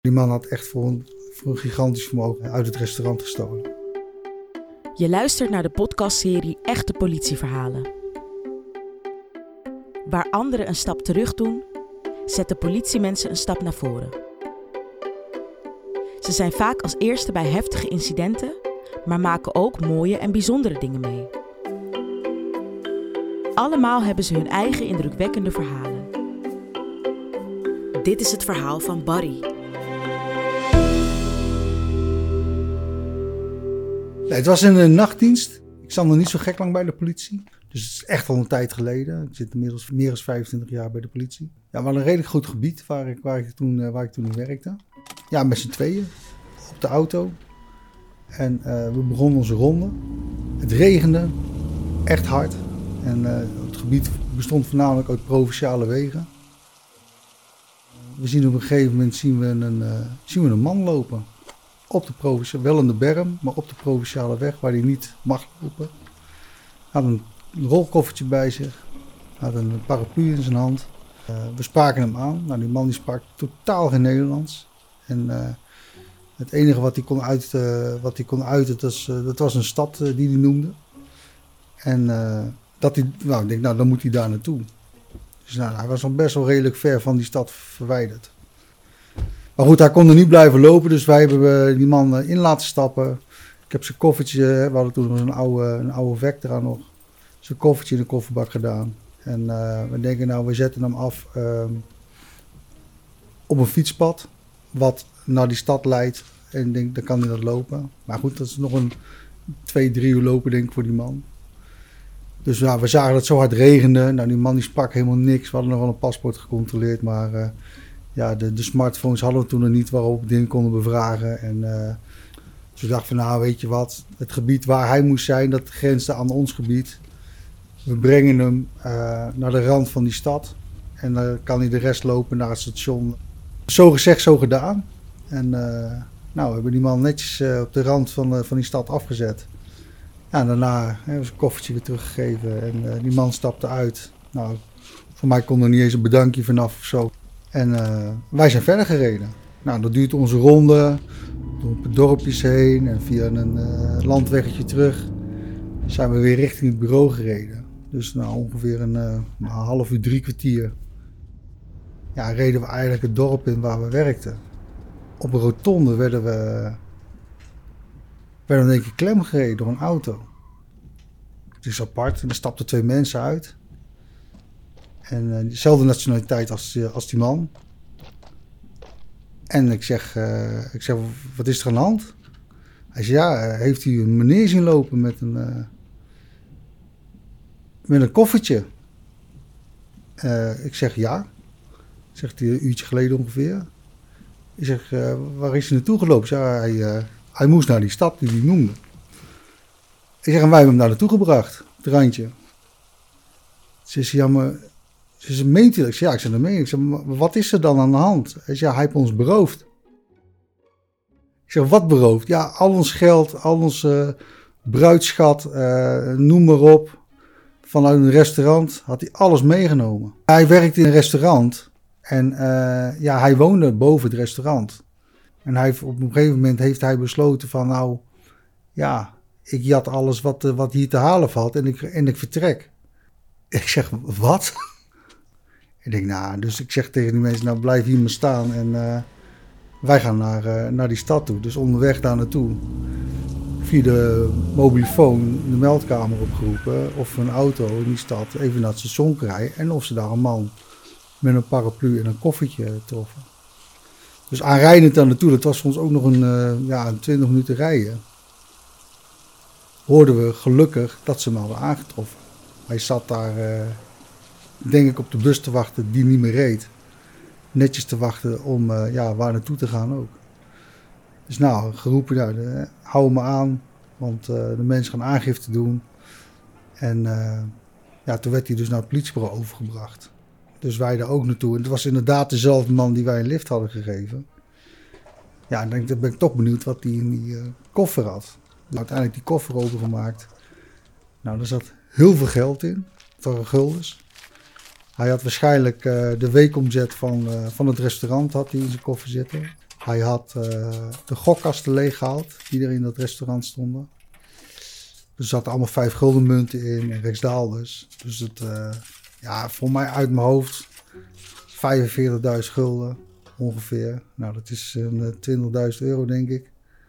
Die man had echt voor een gigantisch vermogen uit het restaurant gestolen. Je luistert naar de podcastserie Echte Politieverhalen. Waar anderen een stap terug doen, zetten politiemensen een stap naar voren. Ze zijn vaak als eerste bij heftige incidenten, maar maken ook mooie en bijzondere dingen mee. Allemaal hebben ze hun eigen indrukwekkende verhalen. Dit is het verhaal van Barry. Nee, het was in een nachtdienst. Ik zat nog niet zo gek lang bij de politie. Dus het is echt al een tijd geleden. Ik zit inmiddels meer dan 25 jaar bij de politie. Ja, we hadden een redelijk goed gebied waar ik toen in werkte. Ja, met z'n tweeën op de auto. En we begonnen onze ronde. Het regende echt hard. En het gebied bestond voornamelijk uit provinciale wegen. We zien op een gegeven moment zien we een man lopen. Op de provincie, wel in de berm, maar op de provinciale weg waar hij niet mag lopen. Had een rolkoffertje bij zich, had een paraplu in zijn hand. We spraken hem aan. Nou, die man die sprak totaal geen Nederlands. En het enige wat hij kon uiten, dat was een stad die hij noemde. En ik denk, nou, dan moet hij daar naartoe. Dus hij was al best wel redelijk ver van die stad verwijderd. Maar goed, hij kon er niet blijven lopen, dus wij hebben die man in laten stappen. Ik heb zijn koffertje, we hadden toen nog een oude Vectra nog, zijn koffertje in de kofferbak gedaan. En we denken, nou, we zetten hem af op een fietspad, wat naar die stad leidt. En ik denk, dan kan hij dat lopen. Maar goed, dat is nog een 2-3 uur lopen, denk ik, voor die man. Dus ja, we zagen dat het zo hard regende. Nou, die man die sprak helemaal niks. We hadden nog wel een paspoort gecontroleerd, maar de smartphones hadden we toen nog niet waarop we dingen konden bevragen. En dus we dachten van, nou, weet je wat, het gebied waar hij moest zijn, dat grensde aan ons gebied. We brengen hem naar de rand van die stad en dan kan hij de rest lopen naar het station. Zo gezegd, zo gedaan. En we hebben die man netjes op de rand van die stad afgezet. Ja, en daarna hebben we zijn koffertje weer teruggegeven en die man stapte uit. Nou, voor mij kon er niet eens een bedankje vanaf of zo. En wij zijn verder gereden. Nou, dat duurt onze ronde, door dorpjes heen en via een landweggetje terug zijn we weer richting het bureau gereden. Dus nou, ongeveer een half uur, 3 kwartier reden we eigenlijk het dorp in waar we werkten. Op een rotonde werden we denk ik klem gereden door een auto. Het is apart en er stapten 2 mensen uit. En dezelfde nationaliteit als die man. En ik zeg, wat is er aan de hand? Hij zei, ja, heeft u een meneer zien lopen met een koffertje? Ik zeg, ja. Zegt hij, een uurtje geleden ongeveer. Ik zeg, waar is hij naartoe gelopen? Ja, hij moest naar die stad die hij noemde. Ik zeg, en wij hebben hem daar naartoe gebracht, het randje. Ze zei, ja, maar... Ze zei, meent u dat? Ik zei, ja, ik zei, dat meen ik. Ik zei, maar wat is er dan aan de hand? Hij zei, ja, hij heeft ons beroofd. Ik zeg, wat beroofd? Ja, al ons geld, al ons bruidschat, noem maar op. Vanuit een restaurant had hij alles meegenomen. Hij werkte in een restaurant en hij woonde boven het restaurant. En op een gegeven moment heeft hij besloten van, nou, ja, ik jat alles wat hier te halen valt en ik vertrek. Ik zeg, wat? Ik denk, nou, dus ik zeg tegen die mensen, nou, blijf hier maar staan en wij gaan naar die stad toe. Dus onderweg daar naartoe, via de mobielefoon de meldkamer opgeroepen of een auto in die stad even naar het station rijden en of ze daar een man met een paraplu en een koffertje troffen. Dus aanrijdend daar naartoe, dat was voor ons ook nog een 20 minuten rijden. Hoorden we gelukkig dat ze hem hadden aangetroffen. Hij zat daar, denk ik, op de bus te wachten die niet meer reed. Netjes te wachten om waar naartoe te gaan ook. Dus nou, geroepen, hou me aan, want de mensen gaan aangifte doen. En toen werd hij dus naar het politiebureau overgebracht. Dus wij daar ook naartoe. En het was inderdaad dezelfde man die wij een lift hadden gegeven. Ja, dan ben ik toch benieuwd wat hij in die koffer had. Uiteindelijk die koffer opengemaakt. Nou, daar zat heel veel geld in, voor guldens. Hij had waarschijnlijk de weekomzet van het restaurant had hij in zijn koffer zitten. Hij had de gokkasten leeggehaald die er in dat restaurant stonden. Er zaten allemaal 5 guldenmunten in en Rijksdaalders. Dus het, voor mij uit mijn hoofd 45.000 gulden ongeveer. Nou, dat is 20.000 euro denk ik.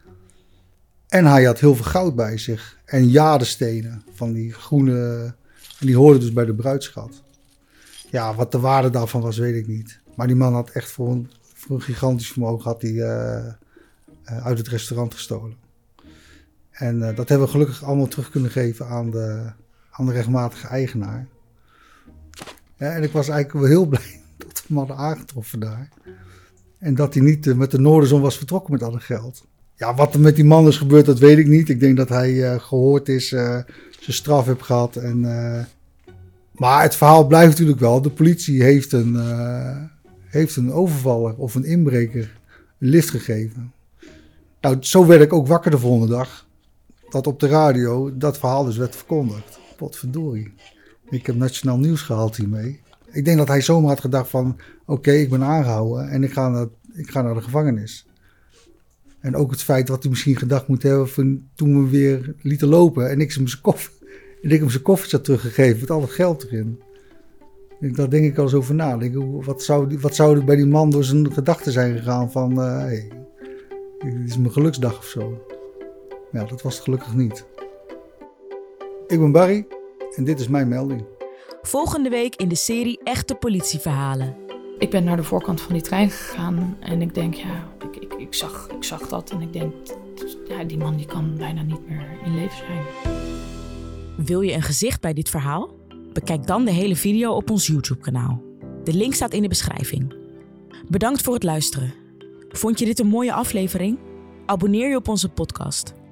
En hij had heel veel goud bij zich. En jadestenen van die groene. En die hoorden dus bij de bruidsschat. Ja, wat de waarde daarvan was, weet ik niet. Maar die man had echt voor een gigantisch vermogen had hij, uit het restaurant gestolen. En dat hebben we gelukkig allemaal terug kunnen geven aan de rechtmatige eigenaar. Ja, en ik was eigenlijk wel heel blij dat we hem hadden aangetroffen daar. En dat hij niet met de Noorderzon was vertrokken met al het geld. Ja, wat er met die man is gebeurd, dat weet ik niet. Ik denk dat hij gehoord is, zijn straf heeft gehad. Maar het verhaal blijft natuurlijk wel. De politie heeft een overvaller of een inbreker een lift gegeven. Nou, zo werd ik ook wakker de volgende dag. Dat op de radio dat verhaal dus werd verkondigd. Potverdorie. Ik heb nationaal nieuws gehaald hiermee. Ik denk dat hij zomaar had gedacht van... Oké, ik ben aangehouden en ik ga naar de gevangenis. En ook het feit wat hij misschien gedacht moet hebben... van toen we weer lieten lopen en ik hem zijn koffertje had teruggegeven... met al het geld erin. Daar denk ik al eens over na. Wat zou er bij die man door zijn gedachten zijn gegaan van... hey, dit is mijn geluksdag of zo. Ja, dat was het gelukkig niet. Ik ben Barry en dit is mijn melding. Volgende week in de serie Echte Politieverhalen. Ik ben naar de voorkant van die trein gegaan en ik denk, ik zag dat en ik denk, die man die kan bijna niet meer in leven zijn. Wil je een gezicht bij dit verhaal? Bekijk dan de hele video op ons YouTube-kanaal. De link staat in de beschrijving. Bedankt voor het luisteren. Vond je dit een mooie aflevering? Abonneer je op onze podcast.